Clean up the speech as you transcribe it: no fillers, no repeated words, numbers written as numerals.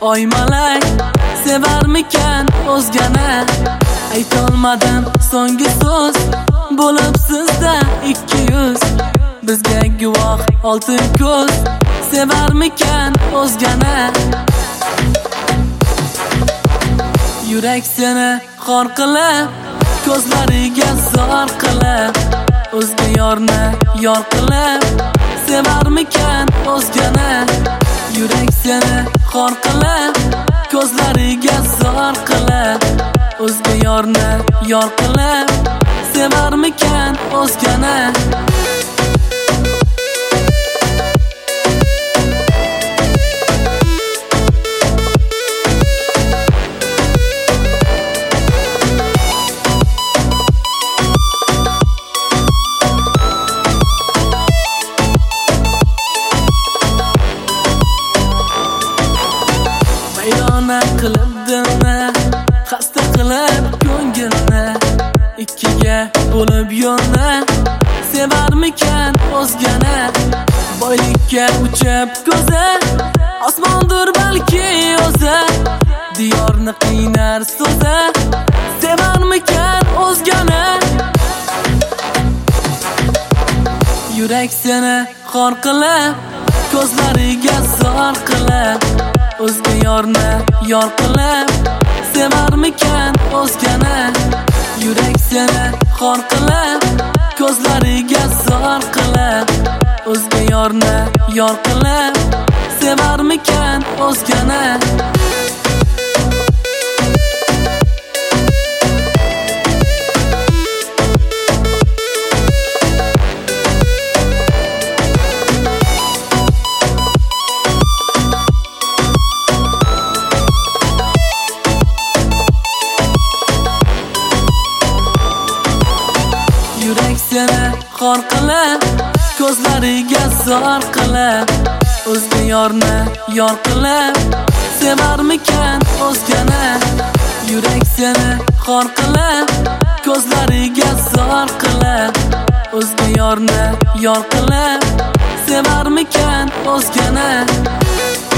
Oymalak sevarmikan o'zgani? Aytolmadim so'nggi so'z bo'lib sizda ikki yuz. Bizga guvoh oltin ko'z sevarmikan o'zgani? Yurak seni xor qilib, ko'zlariga zor qilib, o'zga yorni yor qilib sevarmikan o'zgani? Yurak seni xor qilib, ko'zlariga zor qilib, o'zga yorni yor qilib sevarmikan o'zgani? Vayrona qilib dilni, xasta qilib ko'ngilni, ikkiga bo'lib yo'lni sevarmikan o'zgani? Boylikka uchib ko'zi, osmondir balki o'zi, diyorni qiynar so'zi sevarmikan o'zgani? Yurak seni xor qilib, ko'zlariga zor qilib, o'zga yorni yor qilib sevarmikan o'zgani? Yurak seni xor qilib, ko'zlariga zor qilib, o'zga yorni yor qilib sevarmikan o'zgani? Yurak seni xor qilib, ko'zlariga zor qilib, o'zga yorni yor qilib sevarmikan o'zgani? Yurak seni xor qilib, ko'zlariga zor qilib, o'zga yorni yor qilib sevarmikan o'zgani?